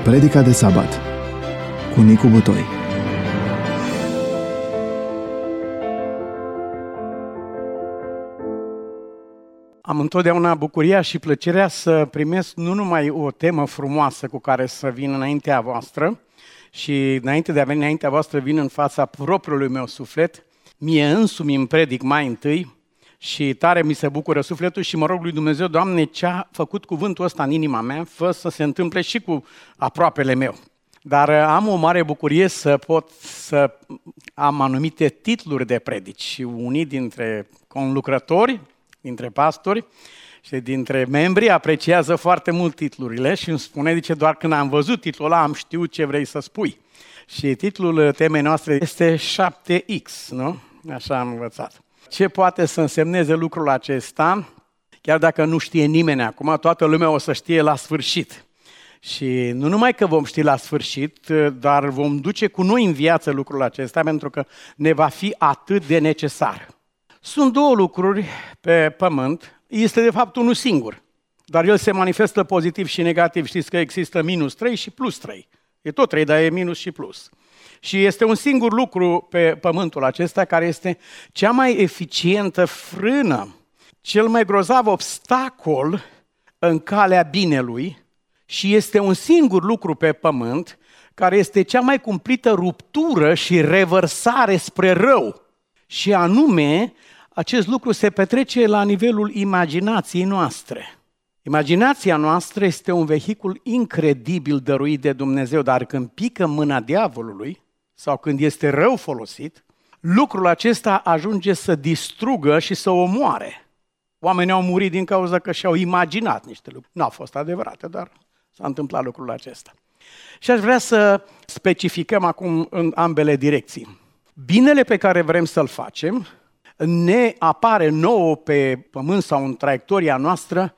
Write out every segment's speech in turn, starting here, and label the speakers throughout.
Speaker 1: Predica de sabat cu Nicu Butoi.
Speaker 2: Am întotdeauna bucuria și plăcerea să primesc nu numai o temă frumoasă cu care să vin înaintea voastră, și înainte de a veni înaintea voastră vin în fața propriului meu suflet, mie însumi îmi predic mai întâi și tare mi se bucură sufletul și mă rog lui Dumnezeu, Doamne, ce a făcut cuvântul ăsta în inima mea, fă să se întâmple și cu aproapele meu. Dar am o mare bucurie să pot să am anumite titluri de predici și unii dintre conlucrători, dintre pastori și dintre membri apreciază foarte mult titlurile și îmi spune, zice, doar când am văzut titlul ăla am știut ce vrei să spui. Și titlul temei noastre este 7X, nu? Așa am învățat. Ce poate să însemneze lucrul acesta, chiar dacă nu știe nimeni acum, toată lumea o să știe la sfârșit. Și nu numai că vom ști la sfârșit, dar vom duce cu noi în viață lucrul acesta, pentru că ne va fi atât de necesar. Sunt două lucruri pe pământ, este de fapt unul singur, dar el se manifestă pozitiv și negativ. Știți că există -3 și +3. E tot 3, dar e minus și plus. Și este un singur lucru pe pământul acesta care este cea mai eficientă frână, cel mai grozav obstacol în calea binelui și este un singur lucru pe pământ care este cea mai cumplită ruptură și revărsare spre rău. Și anume, acest lucru se petrece la nivelul imaginației noastre. Imaginația noastră este un vehicul incredibil dăruit de Dumnezeu, dar când pică mâna diavolului sau când este rău folosit, lucrul acesta ajunge să distrugă și să omoare. Oamenii au murit din cauza că și-au imaginat niște lucruri. Nu au fost adevărate, dar s-a întâmplat lucrul acesta. Și aș vrea să specificăm acum în ambele direcții. Binele pe care vrem să-l facem ne apare nouă pe pământ sau în traiectoria noastră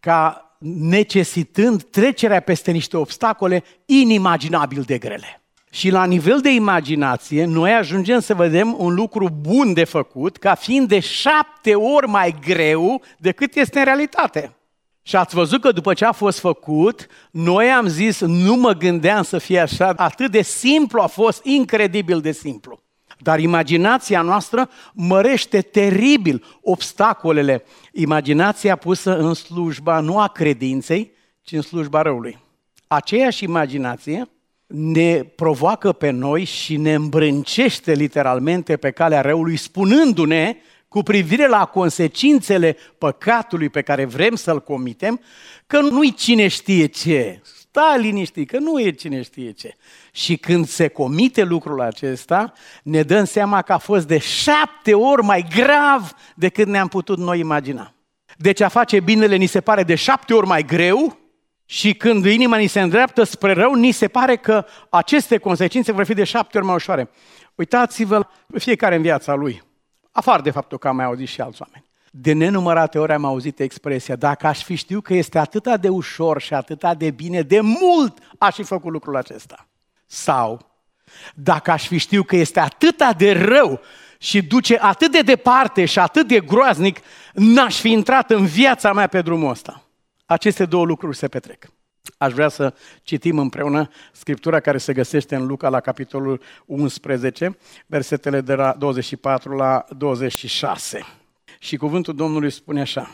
Speaker 2: ca necesitând trecerea peste niște obstacole inimaginabil de grele. Și la nivel de imaginație, noi ajungem să vedem un lucru bun de făcut ca fiind de 7 ori mai greu decât este în realitate. Și ați văzut că după ce a fost făcut, noi am zis, nu mă gândeam să fie așa, atât de simplu a fost, incredibil de simplu. Dar imaginația noastră mărește teribil obstacolele. Imaginația pusă în slujba nu a credinței, ci în slujba răului. Aceeași imaginație ne provoacă pe noi și ne îmbrâncește literalmente pe calea răului, spunându-ne cu privire la consecințele păcatului pe care vrem să-l comitem, că nu-i cine știe ce. Stai liniștit, că nu e cine știe ce. Și când se comite lucrul acesta, ne dăm seama că a fost de 7 ori mai grav decât ne-am putut noi imagina. Deci a face binele ni se pare de 7 ori mai greu și când inima ni se îndreaptă spre rău, ni se pare că aceste consecințe vor fi de 7 ori mai ușoare. Uitați-vă fiecare în viața lui, afară de faptul că am mai auzit și alți oameni. De nenumărate ori am auzit expresia, dacă aș fi știut că este atât de ușor și atât de bine, de mult aș fi făcut lucrul acesta. Sau, dacă aș fi știut că este atât de rău și duce atât de departe și atât de groaznic, n-aș fi intrat în viața mea pe drumul ăsta. Aceste două lucruri se petrec. Aș vrea să citim împreună Scriptura care se găsește în Luca la capitolul 11, versetele de la 24 la 26. Și cuvântul Domnului spune așa: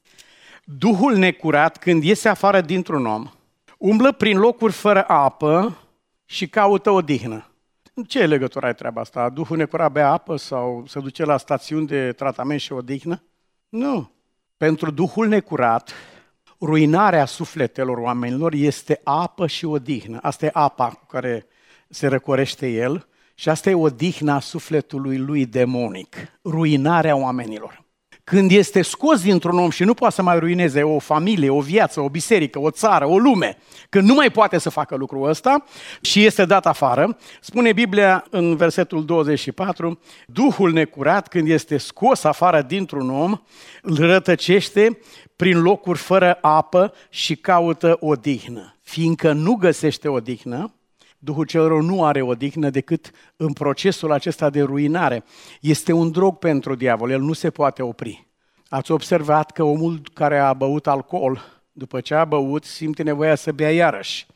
Speaker 2: Duhul necurat, când iese afară dintr-un om, umblă prin locuri fără apă și caută odihnă. Ce legătură ai treaba asta? Duhul necurat bea apă sau se duce la stațiuni de tratament și odihnă? Nu. Pentru Duhul necurat, ruinarea sufletelor oamenilor este apă și odihnă. Asta e apa cu care se răcorește el și asta e odihna sufletului lui demonic. Ruinarea oamenilor. Când este scos dintr-un om și nu poate să mai ruineze o familie, o viață, o biserică, o țară, o lume, când nu mai poate să facă lucrul ăsta și este dat afară, spune Biblia în versetul 24, Duhul necurat, când este scos afară dintr-un om, îl rătăcește prin locuri fără apă și caută odihnă. Fiindcă nu găsește odihnă, Duhul cel rău nu are odihnă decât în procesul acesta de ruinare. Este un drog pentru diavol, el nu se poate opri. Ați observat că omul care a băut alcool, după ce a băut, simte nevoia să bea iarăși.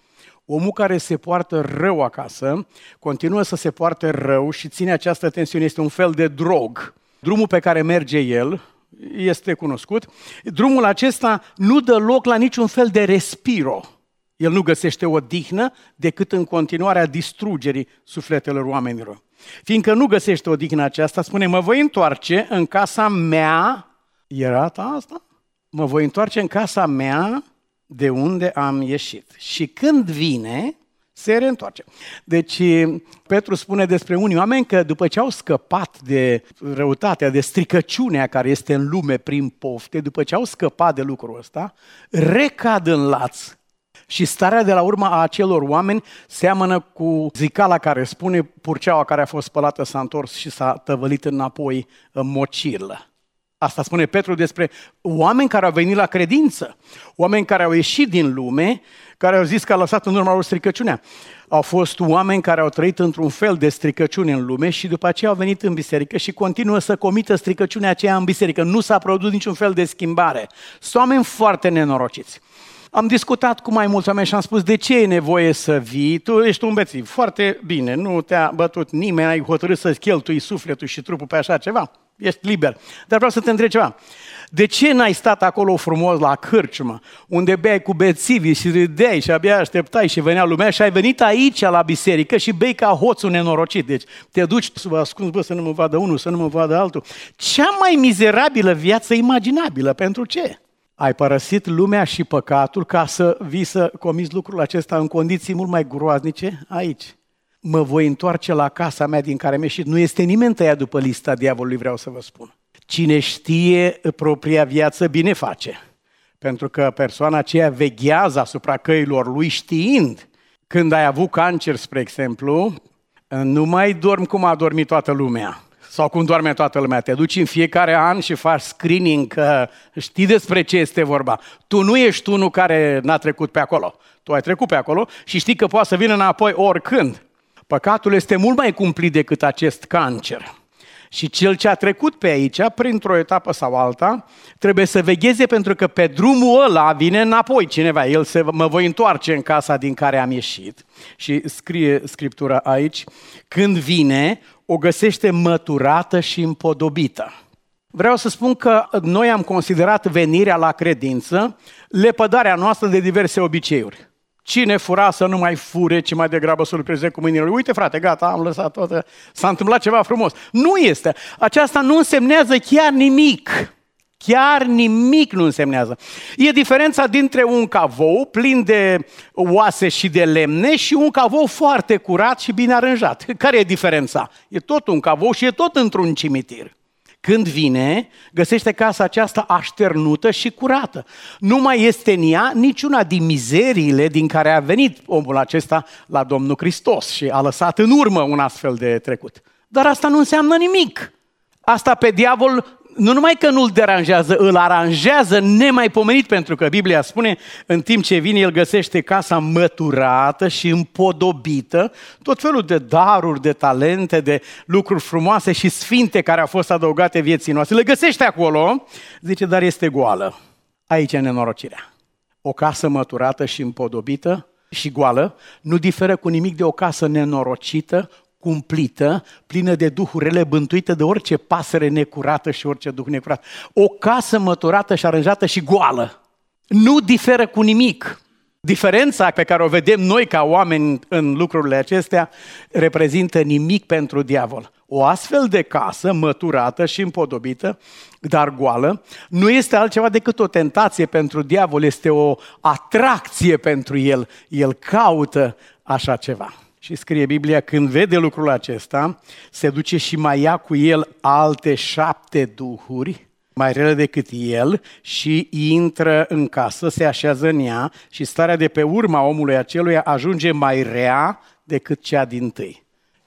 Speaker 2: Omul care se poartă rău acasă, continuă să se poarte rău și ține această tensiune, este un fel de drog. Drumul pe care merge el este cunoscut. Drumul acesta nu dă loc la niciun fel de respiro. El nu găsește odihnă decât în continuarea distrugerii sufletelor oamenilor. Fiindcă nu găsește odihnă aceasta, spune, mă voi întoarce în casa mea, era asta? Mă voi întoarce în casa mea de unde am ieșit. Și când vine, se reîntoarce. Deci Petru spune despre unii oameni că după ce au scăpat de răutatea, de stricăciunea care este în lume prin pofte, după ce au scăpat de lucrul ăsta, recad în laț. Și starea de la urmă a acelor oameni seamănă cu zicala care spune purceaua care a fost spălată s-a întors și s-a tăvălit înapoi în mocirlă. Asta spune Petru despre oameni care au venit la credință, oameni care au ieșit din lume, care au zis că au lăsat în urma lor stricăciunea. Au fost oameni care au trăit într-un fel de stricăciune în lume și după aceea au venit în biserică și continuă să comită stricăciunea aceea în biserică. Nu s-a produs niciun fel de schimbare. Sunt oameni foarte nenorociți. Am discutat cu mai mulți oameni și am spus, de ce e nevoie să vii? Tu ești un bețiv, foarte bine, nu te-a bătut nimeni, ai hotărât să-ți cheltui sufletul și trupul pe așa ceva, ești liber. Dar vreau să te întreb ceva, de ce n-ai stat acolo frumos la cârciumă, unde beai cu bețivii și râdeai și abia așteptai și venea lumea și ai venit aici la biserică și bei ca hoțul nenorocit? Deci te duci să vă ascunzi, să nu mă vadă unul, să nu mă vadă altul. Cea mai mizerabilă viață imaginabilă, pentru ce? Ai părăsit lumea și păcatul ca să vii să comiți lucrul acesta în condiții mult mai groaznice aici. Mă voi întoarce la casa mea din care am ieșit. Nu este nimeni tăiat după lista diavolului, vreau să vă spun. Cine știe propria viață, bine face. Pentru că persoana aceea veghează asupra căilor lui știind. Când ai avut cancer, spre exemplu, nu mai dormi cum a dormit toată lumea. Sau cum doarme toată lumea. Te duci în fiecare an și faci screening, că știi despre ce este vorba. Tu nu ești unul care n-a trecut pe acolo. Tu ai trecut pe acolo și știi că poate să vină înapoi oricând. Păcatul este mult mai cumplit decât acest cancer. Și cel ce a trecut pe aici, printr-o etapă sau alta, trebuie să vegheze pentru că pe drumul ăla vine înapoi cineva. Mă voi întoarce în casa din care am ieșit. Și scrie Scriptura aici, când vine, o găsește măturată și împodobită. Vreau să spun că noi am considerat venirea la credință lepădarea noastră de diverse obiceiuri. Cine fura să nu mai fure, ci mai degrabă să lucreze cu mâinile lui. Uite frate, gata, am lăsat toată, s-a întâmplat ceva frumos. Nu este. Aceasta nu însemnează chiar nimic. Chiar nimic nu însemnează. E diferența dintre un cavou plin de oase și de lemne și un cavou foarte curat și bine aranjat. Care e diferența? E tot un cavou și e tot într-un cimitir. Când vine, găsește casa aceasta așternută și curată. Nu mai este în ea niciuna din mizeriile din care a venit omul acesta la Domnul Hristos și a lăsat în urmă un astfel de trecut. Dar asta nu înseamnă nimic. Asta pe diavol nu numai că nu-l deranjează, îl aranjează nemaipomenit, pentru că Biblia spune, în timp ce vine, el găsește casa măturată și împodobită, tot felul de daruri, de talente, de lucruri frumoase și sfinte care au fost adăugate vieții noastre. Le găsește acolo, zice, dar este goală. Aici e nenorocirea. O casă măturată și împodobită și goală nu diferă cu nimic de o casă nenorocită, cumplită, plină de duhuri rele, bântuită de orice pasăre necurată și orice duh necurat. O casă măturată și aranjată și goală. Nu diferă cu nimic. Diferența pe care o vedem noi ca oameni în lucrurile acestea reprezintă nimic pentru diavol. O astfel de casă măturată și împodobită, dar goală, nu este altceva decât o tentație pentru diavol, este o atracție pentru el. El caută așa ceva. Și scrie Biblia, când vede lucrul acesta, se duce și mai ia cu el alte 7 duhuri, mai rele decât el, și intră în casă, se așează în ea și starea de pe urma omului aceluia ajunge mai rea decât cea dintâi.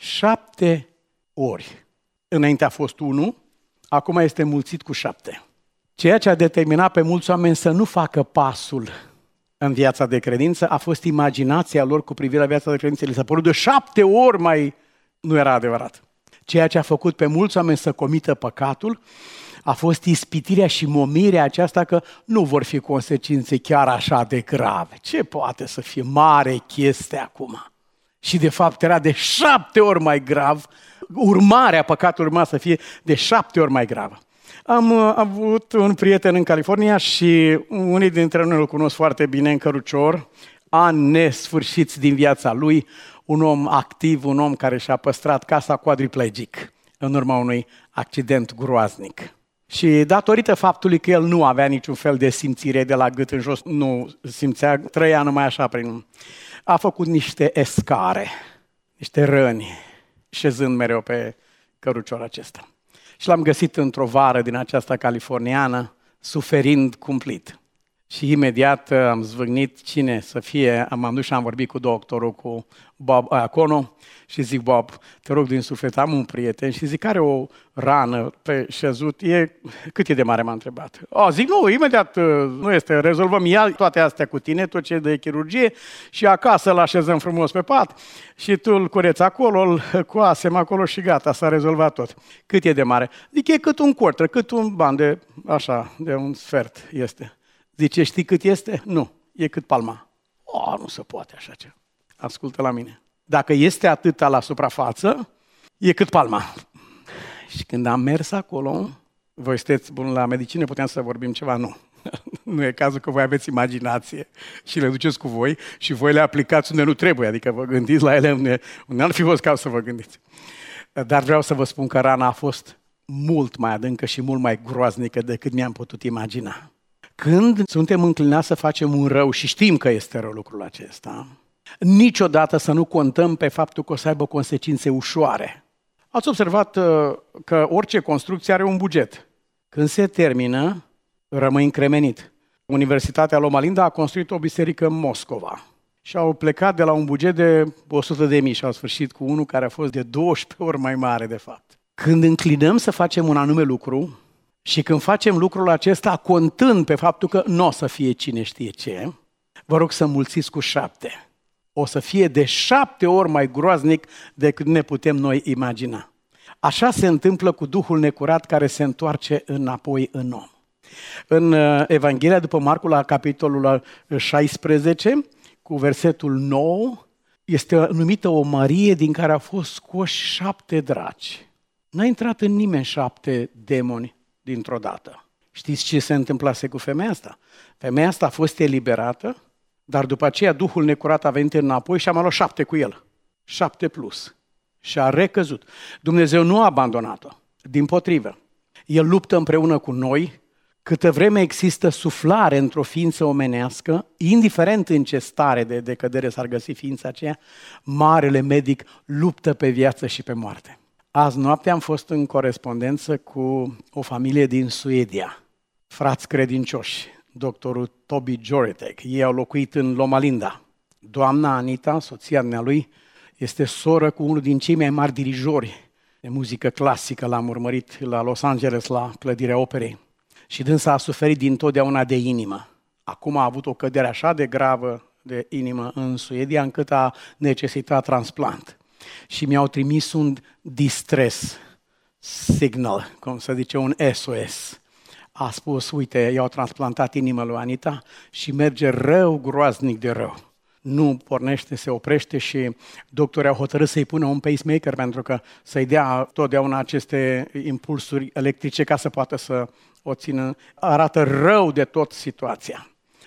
Speaker 2: 7 ori. Înainte a fost 1, acum este mulțit cu 7. Ceea ce a determinat pe mulți oameni să nu facă pasul în viața de credință a fost imaginația lor cu privire la viața de credință. Li s-a părut de 7 ori mai... Nu era adevărat. Ceea ce a făcut pe mulți oameni să comită păcatul A fost ispitirea și momirea aceasta că nu vor fi consecințe chiar așa de grave. Ce poate să fie mare chestie acum? Și de fapt era de 7 ori mai grav, urmarea păcatului urma să fie de 7 ori mai gravă. Am avut un prieten în California și unii dintre noi îl cunosc foarte bine în cărucior, ani nesfârșiți din viața lui, un om activ, un om care și-a păstrat casa quadriplegic în urma unui accident groaznic. Și datorită faptului că el nu avea niciun fel de simțire de la gât în jos, nu simțea, trăia numai așa prin... A făcut niște escare, niște răni, șezând mereu pe căruciorul acesta. Și l-am găsit într-o vară din aceasta californiană, suferind cumplit. Și imediat am zvâgnit cine să fie, m-am dus și am vorbit cu doctorul, cu Bob Iacono și zic, Bob, te rog din suflet, am un prieten și zic, are o rană pe șezut, cât e de mare, m-a întrebat. Zic, nu, imediat nu este, rezolvăm toate astea cu tine, tot ce e de chirurgie și acasă îl așezăm frumos pe pat și tu îl cureți acolo, îl coasem acolo și gata, s-a rezolvat tot. Cât e de mare? Zic, e cât un quarter, cât un ban de, așa, de un sfert este. Zice, știi cât este? Nu, e cât palma. Nu se poate așa ceva. Ascultă la mine. Dacă este atâta la suprafață, e cât palma. Și când am mers acolo, voi sunteți buni la medicină, puteam să vorbim ceva? Nu. Nu e cazul că voi aveți imaginație și le duceți cu voi și voi le aplicați unde nu trebuie, adică vă gândiți la ele unde n-ar fi fost caz să vă gândiți. Dar vreau să vă spun că rana a fost mult mai adâncă și mult mai groaznică decât mi-am putut imagina. Când suntem înclinați să facem un rău și știm că este rău lucrul acesta, niciodată să nu contăm pe faptul că o să aibă consecințe ușoare. Ați observat că orice construcție are un buget. Când se termină, rămâi încremenit. Universitatea Loma Linda a construit o biserică în Moscova și au plecat de la un buget de 100.000 și au sfârșit cu unul care a fost de 12 ori mai mare, de fapt. Când înclinăm să facem un anume lucru, și când facem lucrul acesta, contând pe faptul că nu o să fie cine știe ce, vă rog să mulțiți cu 7. O să fie de 7 ori mai groaznic decât ne putem noi imagina. Așa se întâmplă cu Duhul necurat care se întoarce înapoi în om. În Evanghelia după Marcu, la capitolul 16, cu versetul 9, este numită o Marie din care au fost scoși 7 draci. N-a intrat în nimeni 7 demoni dintr-o dată. Știți ce se întâmplase cu femeia asta? Femeia asta a fost eliberată, dar după aceea Duhul necurat a venit înapoi și a mai luat 7 cu el. 7 plus. Și a recăzut. Dumnezeu nu a abandonat-o. Dimpotrivă. El luptă împreună cu noi câtă vreme există suflare într-o ființă omenească, indiferent în ce stare de decădere s-ar găsi ființa aceea, marele medic luptă pe viață și pe moarte. Azi noapte am fost în corespondență cu o familie din Suedia, frați credincioși, doctorul Toby Joritek. Ei au locuit în Loma Linda. Doamna Anita, soția dumnealui, este soră cu unul din cei mai mari dirijori de muzică clasică. L-am urmărit la Los Angeles, la clădirea operei. Și dânsa a suferit dintotdeauna de inimă. Acum a avut o cădere așa de gravă de inimă în Suedia, încât a necesitat transplant. Și mi-au trimis un distress signal, cum se zice, un SOS. A spus, uite, i-au transplantat inima lui Anita și merge rău, groaznic de rău. Nu pornește, se oprește și doctorii au hotărât să-i pună un pacemaker pentru că să-i dea totdeauna aceste impulsuri electrice ca să poată să o țină. Arată rău de tot situația.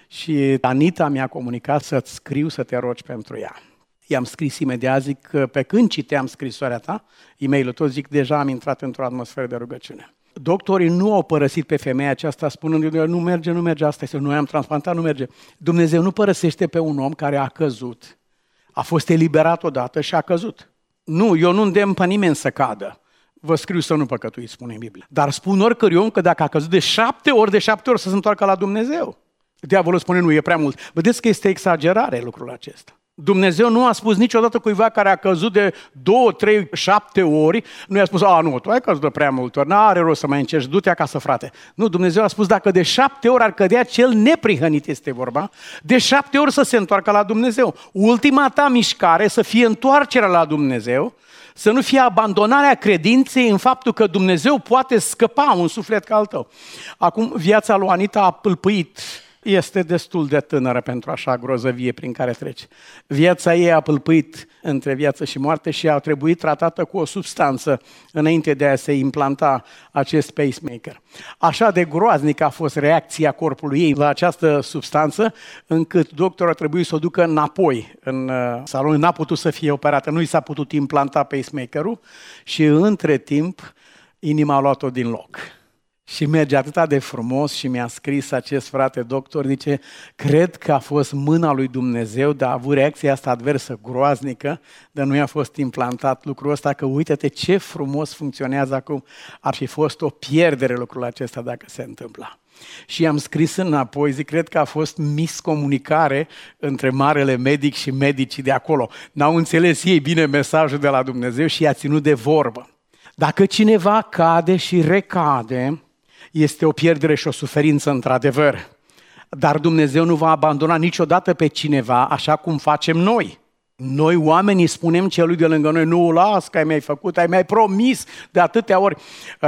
Speaker 2: Și Anita mi-a comunicat să-ți scriu să te rogi pentru ea. I-am scris imediat, zic că pe când citeam scrisoarea ta, e-mailul tot, zic, deja am intrat într-o atmosferă de rugăciune. Doctorii nu au părăsit pe femeia aceasta spunând, nu merge, asta este, noi am transplantat, nu merge. Dumnezeu nu părăsește pe un om care a căzut, a fost eliberat odată și a căzut. Nu, eu nu îndemn pe nimeni să cadă. Vă scriu să nu păcătuiți, spune în Biblie. Dar spun oricărui om că dacă a căzut de 7 ori să se întoarcă la Dumnezeu. Diavolul spune, nu, e prea mult. Vedeți că este exagerare lucrul acesta. Dumnezeu nu a spus niciodată cuiva care a căzut de 2, 3, 7 ori, nu i-a spus, nu, tu ai căzut de prea multe ori, n-are rost să mai încerci, du-te acasă, frate. Nu, Dumnezeu a spus, dacă de 7 ori ar cădea cel neprihănit, este vorba, de 7 ori să se întoarcă la Dumnezeu. Ultima ta mișcare să fie întoarcerea la Dumnezeu, Să nu fie abandonarea credinței în faptul că Dumnezeu poate scăpa un suflet ca al tău. Acum, viața lui Anita a pâlpâit. Este destul de tânără pentru așa grozăvie prin care trece. Viața ei a pâlpâit între viață și moarte și a trebuit tratată cu o substanță înainte de a se implanta acest pacemaker. Așa de groaznică a fost reacția corpului ei la această substanță, încât doctorul a trebuit să o ducă înapoi în salon. N-a putut să fie operată, nu i s-a putut implanta pacemakerul și între timp inima a luat-o din loc. Și merge atât de frumos și mi-a scris acest frate doctor, zice, cred că a fost mâna lui Dumnezeu, dar a avut reacția asta adversă groaznică, dar nu i-a fost implantat lucrul ăsta, că uite-te ce frumos funcționează acum. Ar fi fost o pierdere lucrul acesta dacă se întâmpla. Și i-am scris înapoi, zic, cred că a fost miscomunicare între marele medic și medicii de acolo. N-au înțeles ei bine mesajul de la Dumnezeu și i-a ținut de vorbă. Dacă cineva cade și recade, este o pierdere și o suferință într-adevăr. Dar Dumnezeu nu va abandona niciodată pe cineva așa cum facem noi. Noi oamenii spunem celui de lângă noi, nu las că ai mai făcut, ai mai promis de atâtea ori.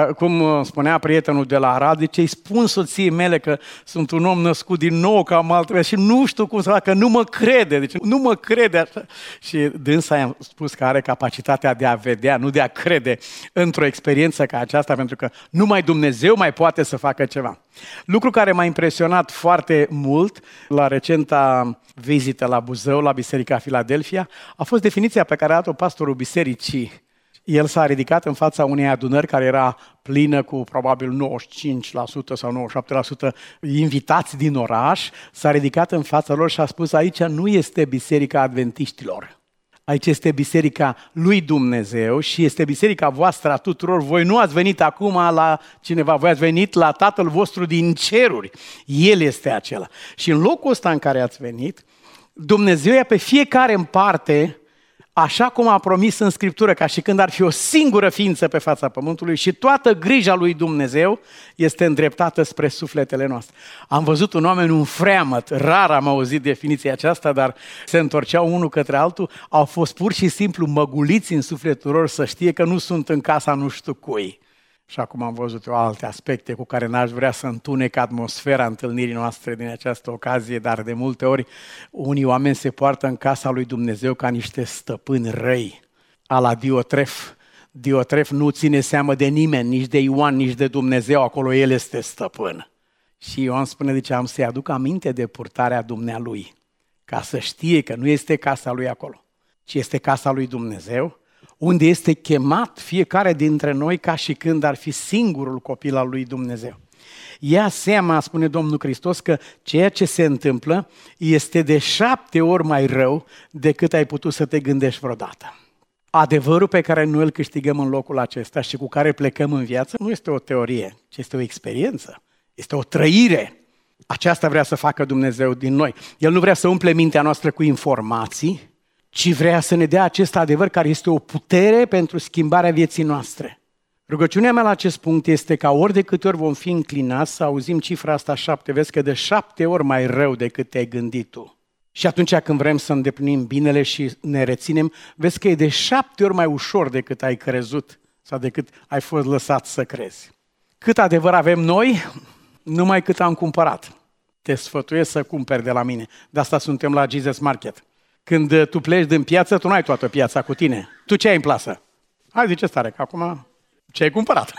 Speaker 2: Cum spunea prietenul de la Arad, zice, îi spun soției mele că sunt un om născut din nou ca am altfel și nu știu cum să fac, că nu mă crede, deci nu mă crede așa. Și dânsa i-am spus că are capacitatea de a vedea, nu de a crede într-o experiență ca aceasta, pentru că numai Dumnezeu mai poate să facă ceva. Lucru care m-a impresionat foarte mult la recenta vizită la Buzău, la Biserica Filadelfia, a fost definiția pe care a dat-o pastorul bisericii. El s-a ridicat în fața unei adunări care era plină cu probabil 95% sau 97% invitați din oraș, s-a ridicat în fața lor și a spus, aici nu este Biserica Adventiștilor. Aici este biserica lui Dumnezeu și este biserica voastră a tuturor. Voi nu ați venit acum la cineva, voi ați venit la Tatăl vostru din ceruri. El este acela. Și în locul ăsta în care ați venit, Dumnezeu ia pe fiecare în parte, așa cum a promis în Scriptură, ca și când ar fi o singură ființă pe fața pământului și toată grija lui Dumnezeu este îndreptată spre sufletele noastre. Am văzut un oameni un freamăt, rar am auzit definiția aceasta, dar se întorceau unul către altul, au fost pur și simplu măguliți în sufletul lor să știe că nu sunt în casa nu știu cui. Și acum am văzut eu alte aspecte cu care n-aș vrea să întunec atmosfera întâlnirii noastre din această ocazie, dar de multe ori unii oameni se poartă în casa lui Dumnezeu ca niște stăpâni răi, a la Diotref. Diotref nu ține seamă de nimeni, nici de Ioan, nici de Dumnezeu, acolo el este stăpân. Și Ioan spune, zice, am să-i aduc aminte de purtarea dumnealui, ca să știe că nu este casa lui acolo, ci este casa lui Dumnezeu, unde este chemat fiecare dintre noi ca și când ar fi singurul copil al lui Dumnezeu. Ia seama, spune Domnul Hristos, că ceea ce se întâmplă este de 7 ori mai rău decât ai putut să te gândești vreodată. Adevărul pe care noi îl câștigăm în locul acesta și cu care plecăm în viață nu este o teorie, ci este o experiență, este o trăire. Aceasta vrea să facă Dumnezeu din noi. El nu vrea să umple mintea noastră cu informații, ci vrea să ne dea acest adevăr care este o putere pentru schimbarea vieții noastre. Rugăciunea mea la acest punct este ca ori de câte ori vom fi înclinați să auzim cifra asta 7, vezi că de 7 ori mai rău decât te-ai gândit tu. Și atunci când vrem să îndeplinim binele și ne reținem, vezi că e de 7 ori mai ușor decât ai crezut sau decât ai fost lăsat să crezi. Cât adevăr avem noi? Numai cât am cumpărat. Te sfătuiesc să cumperi de la mine. De asta suntem la Jesus Market. Când tu pleci din piață, tu nu ai toată piața cu tine. Tu ce ai în plasă? Hai, zice stare, că acum ce ai cumpărat?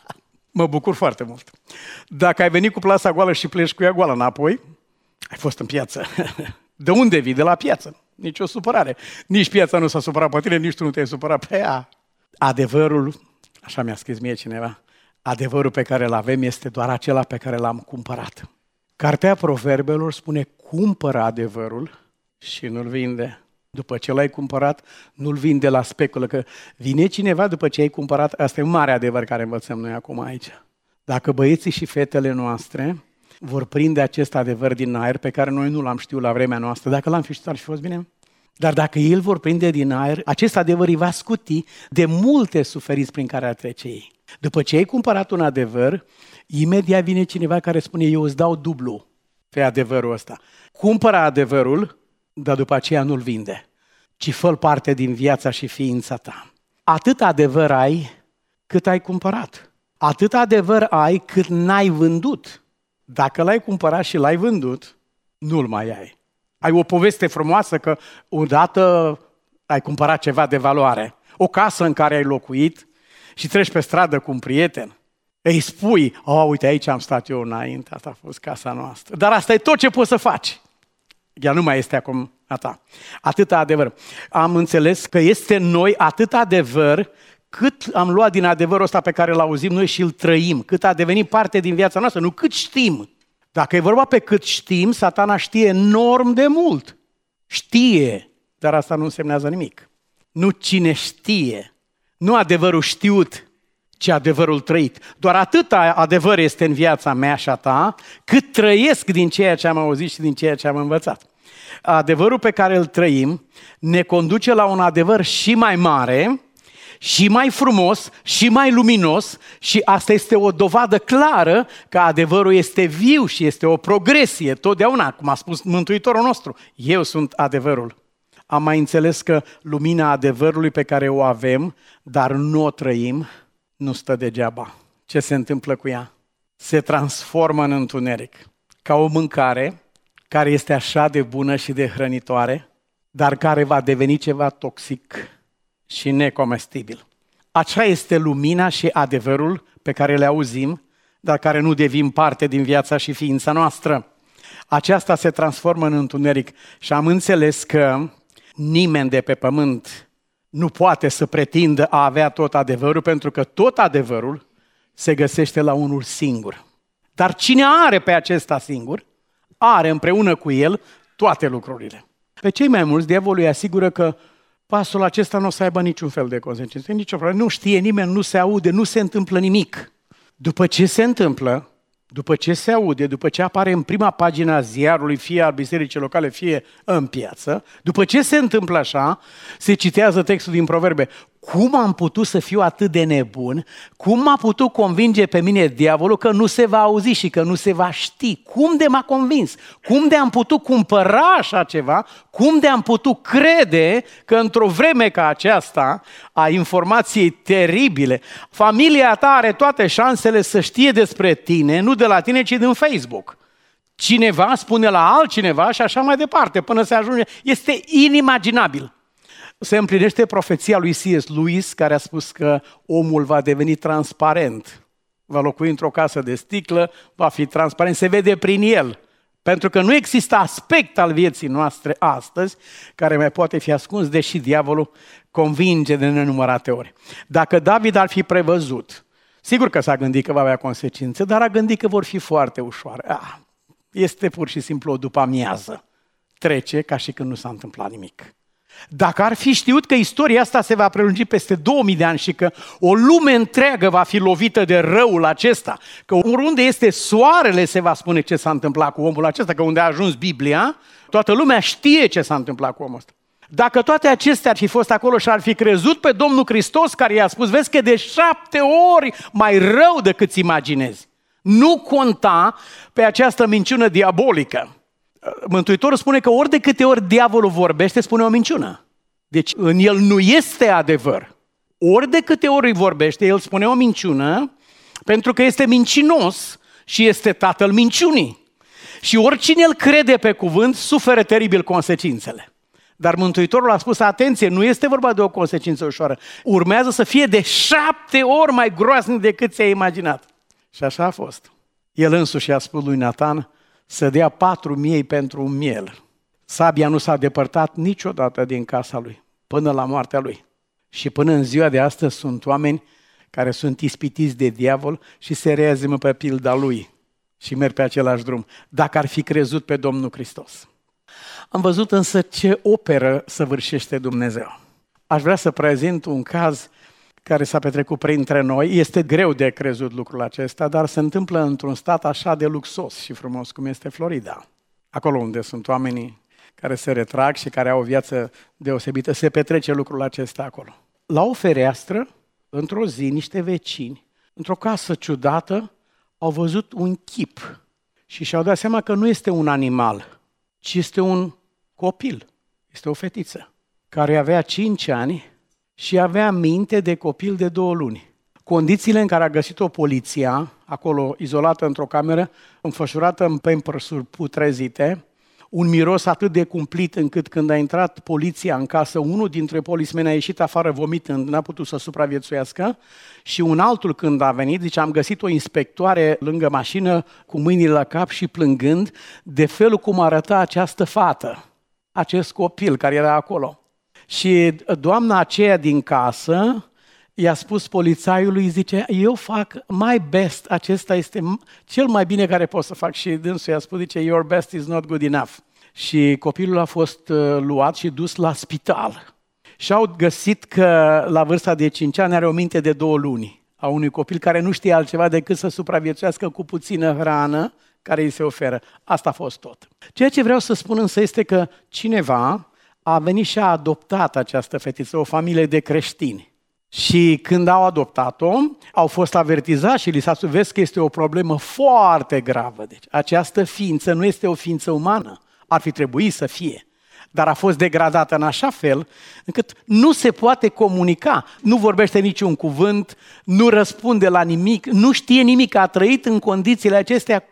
Speaker 2: Mă bucur foarte mult. Dacă ai venit cu plasa goală și pleci cu ea goală înapoi, ai fost în piață. De unde vii? De la piață. Nici o supărare. Nici piața nu s-a supărat pe tine, nici tu nu te-ai supărat pe ea. Adevărul, așa mi-a scris mie cineva, adevărul pe care îl avem este doar acela pe care l-am cumpărat. Cartea Proverbelor spune, cumpără adevărul și nu-l vinde. După ce l-ai cumpărat, nu-l vinde la speculă, că vine cineva după ce ai cumpărat, asta e un mare adevăr care învățăm noi acum aici. Dacă băieții și fetele noastre vor prinde acest adevăr din aer pe care noi nu l-am știut la vremea noastră, dacă l-am fi știut, ar fi fost bine. Dar dacă ei îl vor prinde din aer, acest adevăr îi va scuti de multe suferiți prin care ar trece ei. După ce ai cumpărat un adevăr, imediat vine cineva care spune, eu îți dau dublu pe adevărul ăsta. Cumpără adevărul, dar după aceea nu-l vinde, ci fă-l parte din viața și ființa ta. Atât adevăr ai cât ai cumpărat. Atât adevăr ai cât n-ai vândut. Dacă l-ai cumpărat și l-ai vândut, nu-l mai ai. Ai o poveste frumoasă că odată ai cumpărat ceva de valoare. O casă în care ai locuit și treci pe stradă cu un prieten. Îi spui, uite, aici am stat eu înainte, asta a fost casa noastră. Dar asta e tot ce poți să faci. Ea nu mai este acum a ta. Atâta adevăr. Am înțeles că este în noi atât adevăr cât am luat din adevărul ăsta pe care îl auzim noi și îl trăim. Cât a devenit parte din viața noastră, nu cât știm. Dacă e vorba pe cât știm, Satana știe enorm de mult. Știe, dar asta nu însemnează nimic. Nu cine știe, nu adevărul știut, ci adevărul trăit. Doar atâta adevăr este în viața mea și a ta, cât trăiesc din ceea ce am auzit și din ceea ce am învățat. Adevărul pe care îl trăim ne conduce la un adevăr și mai mare, și mai frumos, și mai luminos, și asta este o dovadă clară că adevărul este viu și este o progresie, totdeauna, cum a spus Mântuitorul nostru. Eu sunt adevărul. Am mai înțeles că lumina adevărului pe care o avem, dar nu o trăim, nu stă degeaba. Ce se întâmplă cu ea? Se transformă în întuneric. Ca o mâncare care este așa de bună și de hrănitoare, dar care va deveni ceva toxic și necomestibil. Așa este lumina și adevărul pe care le auzim, dar care nu devin parte din viața și ființa noastră. Aceasta se transformă în întuneric și am înțeles că nimeni de pe pământ nu poate să pretindă a avea tot adevărul, pentru că tot adevărul se găsește la unul singur. Dar cine are pe acesta singur, are împreună cu el toate lucrurile. Pe cei mai mulți, diavolul îi asigură că pasul acesta nu o să aibă niciun fel de consecințe, nicio problemă. Nu știe nimeni, nu se aude, nu se întâmplă nimic. După ce se întâmplă, după ce se aude, după ce apare în prima pagină a ziarului, fie al bisericii locale, fie în piață, după ce se întâmplă așa, se citează textul din Proverbe. Cum am putut să fiu atât de nebun? Cum m-a putut convinge pe mine diavolul că nu se va auzi și că nu se va ști? Cum de m-a convins? Cum de am putut cumpăra așa ceva? Cum de am putut crede că într-o vreme ca aceasta a informației teribile, familia ta are toate șansele să știe despre tine, nu de la tine, ci din Facebook. Cineva spune la altcineva și așa mai departe, până se ajunge. Este inimaginabil. Se împlinește profeția lui C.S. Lewis, care a spus că omul va deveni transparent. Va locui într-o casă de sticlă, va fi transparent, se vede prin el. Pentru că nu există aspect al vieții noastre astăzi care mai poate fi ascuns, deși diavolul convinge de nenumărate ori. Dacă David ar fi prevăzut, sigur că s-a gândit că va avea consecințe, dar a gândit că vor fi foarte ușoare. Este pur și simplu o după-amiază. Trece ca și când nu s-a întâmplat nimic. Dacă ar fi știut că istoria asta se va prelungi peste 2000 de ani și că o lume întreagă va fi lovită de răul acesta, că oriunde este soarele se va spune ce s-a întâmplat cu omul acesta, că unde a ajuns Biblia, toată lumea știe ce s-a întâmplat cu omul ăsta. Dacă toate acestea ar fi fost acolo și ar fi crezut pe Domnul Hristos care i-a spus, vezi că de 7 ori mai rău decât îți imaginezi, nu conta pe această minciună diabolică. Mântuitorul spune că ori de câte ori diavolul vorbește, spune o minciună. Deci în el nu este adevăr. Ori de câte ori îi vorbește, el spune o minciună, pentru că este mincinos și este tatăl minciunii. Și oricine îl crede pe cuvânt, suferă teribil consecințele. Dar Mântuitorul a spus, atenție, nu este vorba de o consecință ușoară. Urmează să fie de 7 ori mai groaznic decât ți-ai imaginat. Și așa a fost. El însuși a spus lui Natan să dea 4 miei pentru un miel. Sabia nu s-a depărtat niciodată din casa lui, până la moartea lui. Și până în ziua de astăzi sunt oameni care sunt ispitiți de diavol și se reazimă pe pilda lui și merg pe același drum, dacă ar fi crezut pe Domnul Hristos. Am văzut însă ce operă săvârșește Dumnezeu. Aș vrea să prezint un caz care s-a petrecut printre noi. Este greu de crezut lucrul acesta, dar se întâmplă într-un stat așa de luxos și frumos cum este Florida. Acolo unde sunt oamenii care se retrag și care au o viață deosebită, se petrece lucrul acesta acolo. La o fereastră, într-o zi, niște vecini, într-o casă ciudată, au văzut un chip și și-au dat seama că nu este un animal, ci este un copil, este o fetiță, care avea 5 ani și avea minte de copil de 2 luni. Condițiile în care a găsit-o poliția, acolo izolată într-o cameră, înfășurată în pampers-uri putrezite, un miros atât de cumplit încât când a intrat poliția în casă, unul dintre polițmeni a ieșit afară vomitând, n-a putut să supraviețuiască, și un altul când a venit, zice, am găsit o inspectoare lângă mașină cu mâinile la cap și plângând de felul cum arăta această fată, acest copil care era acolo. Și doamna aceea din casă i-a spus polițaiului, zice, eu fac my best, acesta este cel mai bine care pot să fac. Și dânsul i-a spus, zice, your best is not good enough. Și copilul a fost luat și dus la spital. Și au găsit că la vârsta de 5 ani are o minte de 2 luni a unui copil care nu știe altceva decât să supraviețuiască cu puțină hrană care îi se oferă. Asta a fost tot. Ceea ce vreau să spun însă este că cineva a venit și a adoptat această fetiță, o familie de creștini. Și când au adoptat-o, au fost avertizați și li s-a spus, vezi că este o problemă foarte gravă. Deci, această ființă nu este o ființă umană, ar fi trebuit să fie, dar a fost degradată în așa fel încât nu se poate comunica, nu vorbește niciun cuvânt, nu răspunde la nimic, nu știe nimic, a trăit în condițiile acestea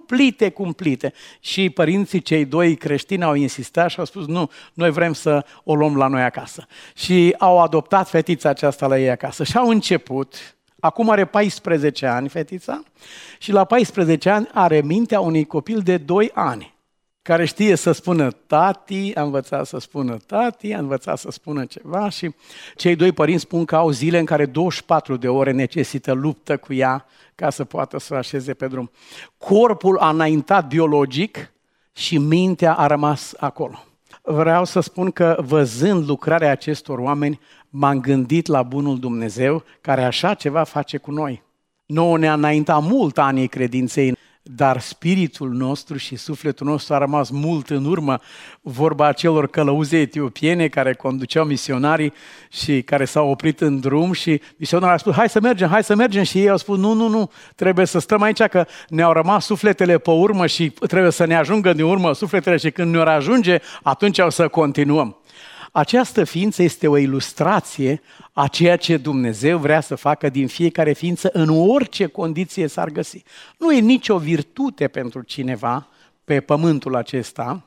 Speaker 2: cumplite. Și părinții cei 2 creștini au insistat și au spus, nu, noi vrem să o luăm la noi acasă. Și au adoptat fetița aceasta la ei acasă și au început, acum are 14 ani fetița, și la 14 ani are mintea unui copil de 2 ani, care știe să spună tati, a învățat să spună tati, a învățat să spună ceva și cei 2 părinți spun că au zile în care 24 de ore necesită luptă cu ea ca să poată să așeze pe drum. Corpul a înaintat biologic și mintea a rămas acolo. Vreau să spun că văzând lucrarea acestor oameni, m-am gândit la bunul Dumnezeu care așa ceva face cu noi. Nouă ne-a înaintat mult anii credinței, dar spiritul nostru și sufletul nostru a rămas mult în urmă. Vorba acelor călăuze etiopiene care conduceau misionarii și care s-au oprit în drum și misionarii au spus, hai să mergem și ei au spus, nu, trebuie să stăm aici că ne-au rămas sufletele pe urmă și trebuie să ne ajungă din urmă sufletele și când ne-or ajunge, atunci o să continuăm. Această ființă este o ilustrație a ceea ce Dumnezeu vrea să facă din fiecare ființă în orice condiție s-ar găsi. Nu e nicio virtute pentru cineva pe pământul acesta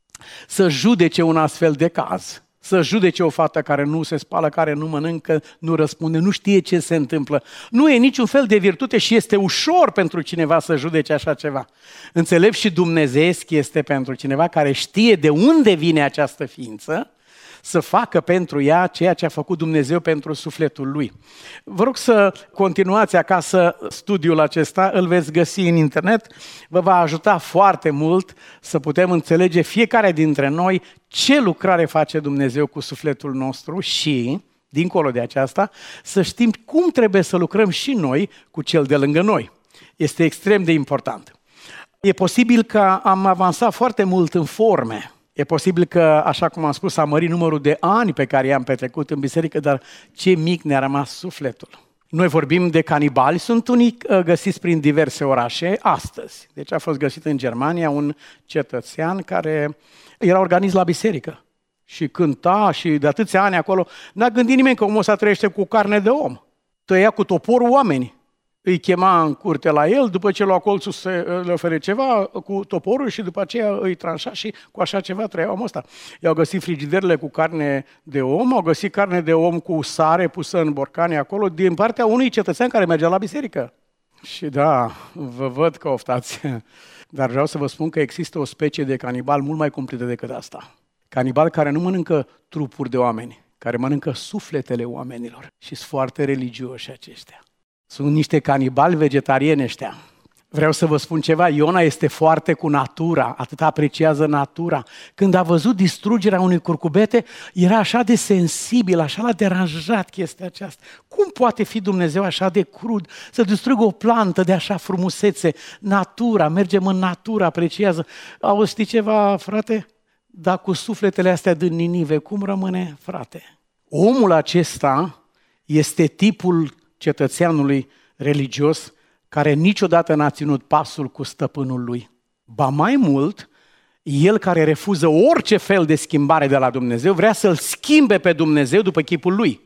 Speaker 2: să judece un astfel de caz, să judece o fată care nu se spală, care nu mănâncă, nu răspunde, nu știe ce se întâmplă. Nu e niciun fel de virtute și este ușor pentru cineva să judece așa ceva. Înțelept și dumnezeiesc este pentru cineva care știe de unde vine această ființă, să facă pentru ea ceea ce a făcut Dumnezeu pentru sufletul lui. Vă rog să continuați acasă studiul acesta, îl veți găsi în internet, vă va ajuta foarte mult să putem înțelege fiecare dintre noi ce lucrare face Dumnezeu cu sufletul nostru și, dincolo de aceasta, să știm cum trebuie să lucrăm și noi cu cel de lângă noi. Este extrem de important. E posibil că am avansat foarte mult în forme. E posibil că, așa cum am spus, a mărit numărul de ani pe care i-am petrecut în biserică, dar ce mic ne-a rămas sufletul. Noi vorbim de canibali, sunt unii găsiți prin diverse orașe astăzi. Deci a fost găsit în Germania un cetățean care era organist la biserică și cânta și de atâția ani acolo. N-a gândit nimeni că omul ăsta trăiește cu carne de om. Tăia cu toporul oamenii. Îi chema în curte la el, după ce lua colțul le ofere ceva cu toporul și după aceea îi tranșa și cu așa ceva trăia omul ăsta. I-au găsit frigiderele cu carne de om, au găsit carne de om cu sare pusă în borcane acolo, din partea unui cetățean care mergea la biserică. Și da, vă văd că oftați, dar vreau să vă spun că există o specie de canibal mult mai cumplită decât asta. Canibal care nu mănâncă trupuri de oameni, care mănâncă sufletele oamenilor și sunt foarte religioși aceștia. Sunt niște canibali vegetarieni ăștia. Vreau să vă spun ceva, Iona este foarte cu natura, atât apreciază natura. Când a văzut distrugerea unui curcubete, era așa de sensibil, așa l-a deranjat chestia aceasta. Cum poate fi Dumnezeu așa de crud, să distrugă o plantă de așa frumusețe? Natura, mergem în natură, apreciază. Auzi, știi ceva, frate? Dar cu sufletele astea din Ninive, cum rămâne, frate? Omul acesta este tipul cetățeanului religios care niciodată n-a ținut pasul cu stăpânul lui. Ba mai mult, el care refuză orice fel de schimbare de la Dumnezeu, vrea să-L schimbe pe Dumnezeu după chipul lui.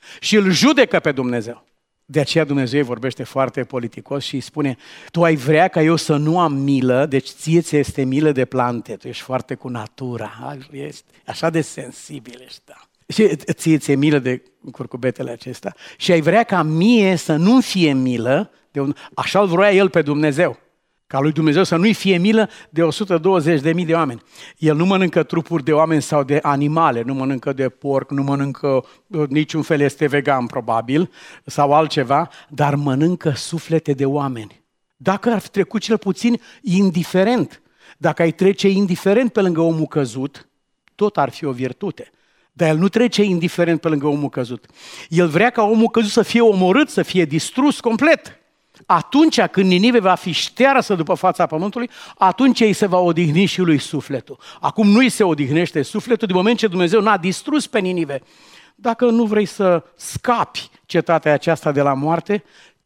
Speaker 2: și îl judecă pe Dumnezeu. De aceea Dumnezeu vorbește foarte politicos și îi spune, tu ai vrea ca eu să nu am milă, deci ție ți este milă de plante, tu ești foarte cu natura, ești așa de sensibil ești, da. Și ție milă de curcubetele acestea și ai vrea ca mie să nu fie milă, așa-l vrea el pe Dumnezeu, ca lui Dumnezeu să nu-i fie milă de 120.000 de oameni. El nu mănâncă trupuri de oameni sau de animale, nu mănâncă de porc, nu mănâncă, niciun fel este vegan probabil, sau altceva, dar mănâncă suflete de oameni. Dacă ar fi trecut cel puțin indiferent, dacă ai trece indiferent pe lângă omul căzut, tot ar fi o virtute. Dar el nu trece indiferent pe lângă omul căzut. El vrea ca omul căzut să fie omorât, să fie distrus complet. Atunci când Ninive va fi ștearsă după fața pământului, atunci îi se va odihni și lui sufletul. Acum nu îi se odihnește sufletul din moment ce Dumnezeu n-a distrus pe Ninive. Dacă nu vrei să scapi cetatea aceasta de la moarte,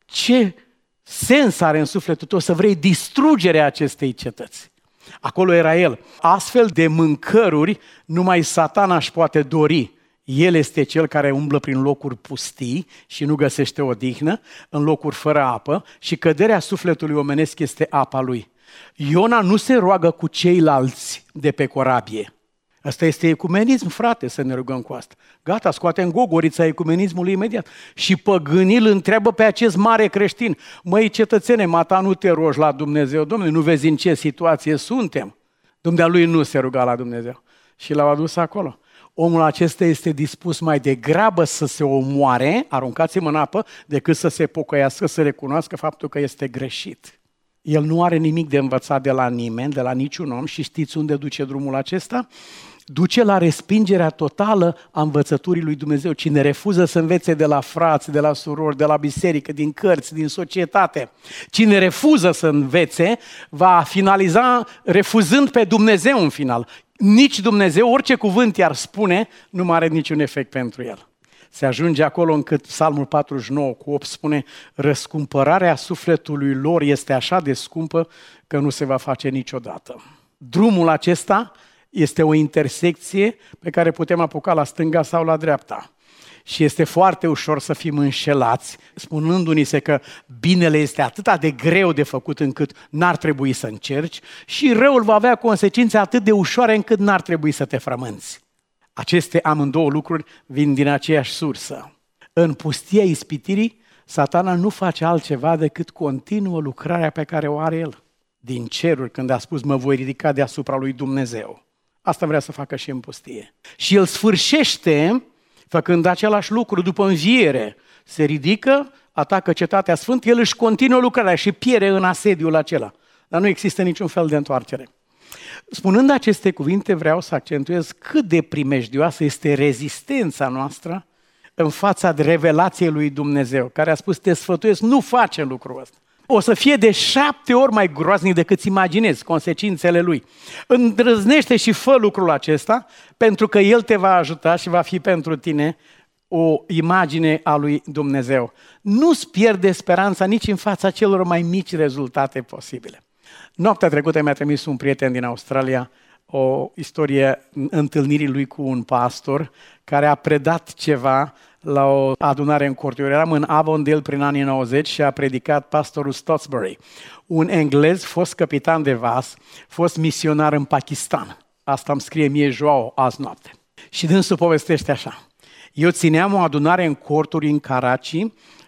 Speaker 2: ce sens are în sufletul tău să vrei distrugerea acestei cetăți? Acolo era el. Astfel de mâncăruri numai Satana își poate dori. El este cel care umblă prin locuri pustii și nu găsește odihnă, în locuri fără apă, și căderea sufletului omenesc este apa lui. Iona nu se roagă cu ceilalți de pe corabie. Asta este ecumenism, frate, să ne rugăm cu asta. Gata, scoatem gogorița ecumenismului imediat. Și păgânii îl întreabă pe acest mare creștin, măi cetățene, mata, nu te rogi la Dumnezeu, Domnule, nu vezi în ce situație suntem? Dumnealui nu se ruga la Dumnezeu și l-au adus acolo. Omul acesta este dispus mai degrabă să se omoare, aruncați-mă în apă, decât să se pocăiască, să recunoască faptul că este greșit. El nu are nimic de învățat de la nimeni, de la niciun om, și știți unde duce drumul acesta? Duce la respingerea totală a învățăturii lui Dumnezeu. Cine refuză să învețe de la frați, de la surori, de la biserică, din cărți, din societate, cine refuză să învețe, va finaliza refuzând pe Dumnezeu în final. Nici Dumnezeu, orice cuvânt i-ar spune, nu mai are niciun efect pentru el. Se ajunge acolo încât Psalmul 49:8 spune, răscumpărarea sufletului lor este așa de scumpă că nu se va face niciodată. Drumul acesta este o intersecție pe care putem apuca la stânga sau la dreapta. Și este foarte ușor să fim înșelați, spunându-ni se că binele este atât de greu de făcut încât n-ar trebui să încerci și răul va avea consecințe atât de ușoare încât n-ar trebui să te frămânți. Aceste amândouă lucruri vin din aceeași sursă. În pustia ispitirii, Satana nu face altceva decât continuă lucrarea pe care o are el. Din ceruri, când a spus, mă voi ridica deasupra lui Dumnezeu. Asta vrea să facă și în pustie. Și el sfârșește făcând același lucru după înviere. Se ridică, atacă cetatea sfântă, el își continuă lucrarea și pierde în asediul acela. Dar nu există niciun fel de întoarcere. Spunând aceste cuvinte, vreau să accentuez cât de primejdioasă este rezistența noastră în fața de revelației lui Dumnezeu, care a spus, te sfătuiesc, nu face lucrul ăsta. O să fie de 7 ori mai groaznic decât îți imaginezi consecințele lui. Îndrăznește și fă lucrul acesta, pentru că el te va ajuta și va fi pentru tine o imagine a lui Dumnezeu. Nu-ți pierde speranța nici în fața celor mai mici rezultate posibile. Noaptea trecută mi-a trimis un prieten din Australia o istorie întâlnirii lui cu un pastor care a predat ceva la o adunare în corturi. Eram în Avondale prin anii 90 și a predicat pastorul Stotesbury, un englez, fost capitan de vas, fost misionar în Pakistan. Asta îmi scrie mie Joao azi noapte. Și dânsul povestește așa. Eu țineam o adunare în corturi în Karachi,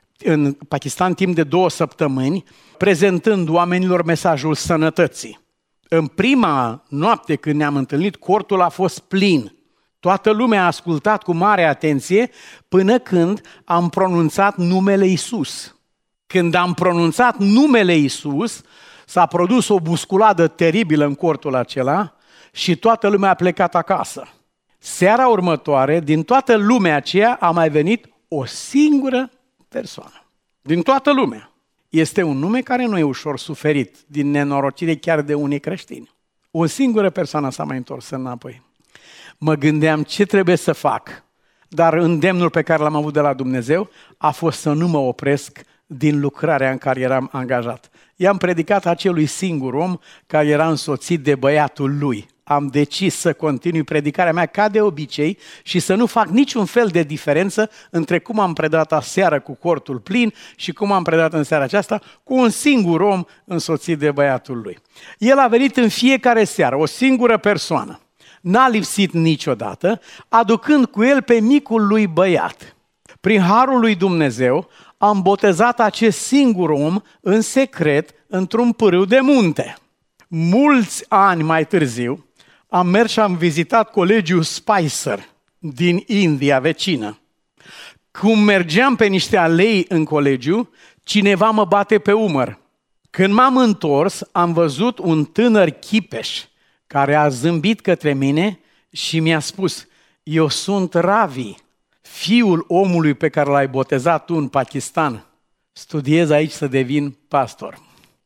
Speaker 2: în Pakistan, timp de 2 săptămâni, prezentând oamenilor mesajul sănătății. În prima noapte când ne-am întâlnit, cortul a fost plin. Toată lumea a ascultat cu mare atenție până când am pronunțat numele Iisus. Când am pronunțat numele Iisus, s-a produs o busculadă teribilă în cortul acela și toată lumea a plecat acasă. Seara următoare, din toată lumea aceea, a mai venit o singură persoană. Din toată lumea. Este un nume care nu e ușor suferit din nenorocire chiar de unii creștini. O singură persoană s-a mai întors înapoi. Mă gândeam ce trebuie să fac, dar îndemnul pe care l-am avut de la Dumnezeu a fost să nu mă opresc din lucrarea în care eram angajat. I-am predicat acelui singur om care era însoțit de băiatul lui. am decis să continui predicarea mea ca de obicei și să nu fac niciun fel de diferență între cum am predat aseară cu cortul plin și cum am predat în seara aceasta cu un singur om însoțit de băiatul lui. El a venit în fiecare seară, o singură persoană. N-a lipsit niciodată, aducând cu el pe micul lui băiat. Prin harul lui Dumnezeu am botezat acest singur om în secret într-un pârâu de munte. Mulți ani mai târziu am mers și am vizitat colegiul Spicer din India vecină. Cum mergeam pe niște alei în colegiu, cineva mă bate pe umăr. Când m-am întors, am văzut un tânăr chipeș care a zâmbit către mine și mi-a spus: eu sunt Ravi, fiul omului pe care l-ai botezat tu în Pakistan. Studiez aici să devin pastor.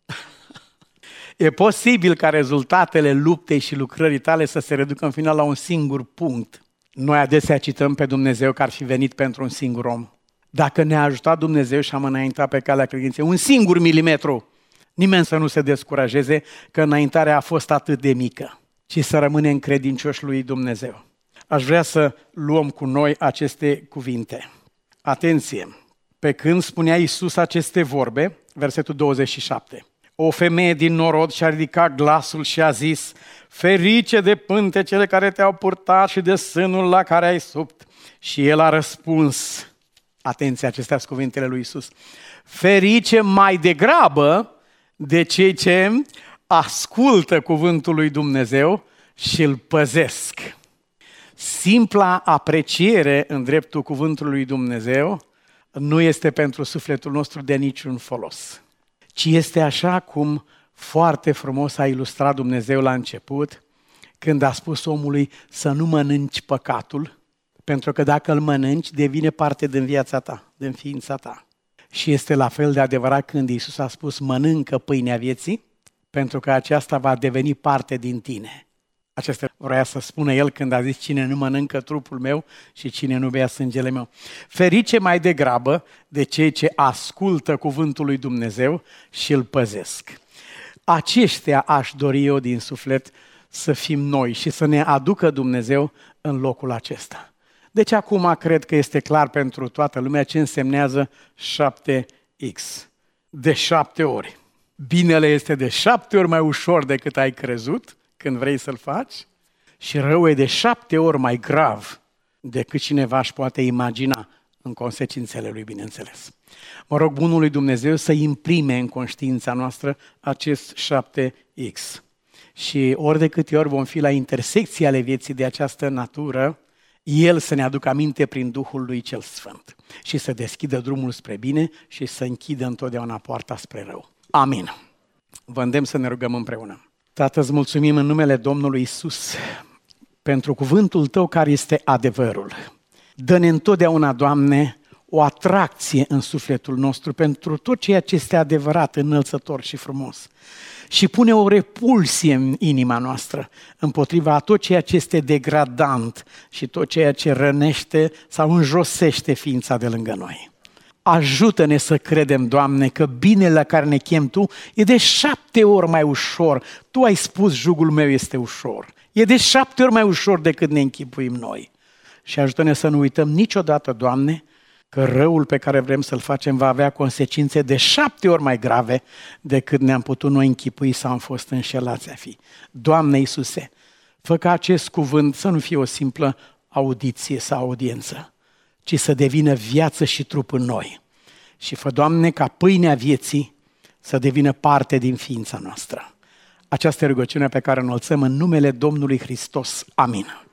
Speaker 2: E posibil ca rezultatele luptei și lucrării tale să se reducă în final la un singur punct. Noi adesea cităm pe Dumnezeu că ar fi venit pentru un singur om. Dacă ne-a ajutat Dumnezeu și am înaintat pe calea credinței un singur milimetru, nimeni să nu se descurajeze că înaintarea a fost atât de mică, ci să rămânem credincioși lui Dumnezeu. Aș vrea să luăm cu noi aceste cuvinte. Atenție! Pe când spunea Iisus aceste vorbe, versetul 27, o femeie din norod și-a ridicat glasul și a zis: ferice de pântecele care te-au purtat și de sânul la care ai subt. Și el a răspuns, atenție, acestea sunt cuvintele lui Iisus, ferice mai degrabă de cei ce ascultă cuvântul lui Dumnezeu și îl păzesc. Simpla apreciere în dreptul cuvântului lui Dumnezeu nu este pentru sufletul nostru de niciun folos, ci este așa cum foarte frumos a ilustrat Dumnezeu la început, când a spus omului să nu mănânci păcatul, pentru că dacă îl mănânci, devine parte din viața ta, din ființa ta. Și este la fel de adevărat când Iisus a spus: mănâncă pâinea vieții, pentru că aceasta va deveni parte din tine. Acesta vrea să spună el când a zis: cine nu mănâncă trupul meu și cine nu bea sângele meu. Ferice mai degrabă de cei ce ascultă cuvântul lui Dumnezeu și îl păzesc. Aceștia aș dori eu din suflet să fim noi și să ne aducă Dumnezeu în locul acesta. Deci acum cred că este clar pentru toată lumea ce însemnează 7X. De 7 ori. Binele este de 7 ori mai ușor decât ai crezut când vrei să-l faci și rău e de 7 ori mai grav decât cineva își poate imagina în consecințele lui, bineînțeles. Mă rog bunul lui Dumnezeu să imprime în conștiința noastră acest 7X. Și ori de câte ori vom fi la intersecții ale vieții de această natură, El să ne aducă aminte prin Duhul lui cel Sfânt și să deschidă drumul spre bine și să închidă întotdeauna poarta spre rău. Amin. Vă îndemn să ne rugăm împreună. Tată, îți mulțumim în numele Domnului Iisus pentru cuvântul Tău care este adevărul. Dă-ne întotdeauna, Doamne, o atracție în sufletul nostru pentru tot ceea ce este adevărat, înălțător și frumos. Și pune o repulsie în inima noastră împotriva a tot ceea ce este degradant și tot ceea ce rănește sau înjosește ființa de lângă noi. Ajută-ne să credem, Doamne, că binele la care ne chem Tu e de 7 ori mai ușor. Tu ai spus, jugul meu este ușor. E de 7 ori mai ușor decât ne închipuim noi. Și ajută-ne să nu uităm niciodată, Doamne, că răul pe care vrem să-l facem va avea consecințe de 7 ori mai grave decât ne-am putut noi închipui sau am fost înșelați a fi. Doamne Iisuse, fă ca acest cuvânt să nu fie o simplă audiție sau audiență, ci să devină viață și trup în noi. Și fă, Doamne, ca pâinea vieții să devină parte din ființa noastră. Această rugăciune pe care o înălțăm în numele Domnului Hristos. Amin.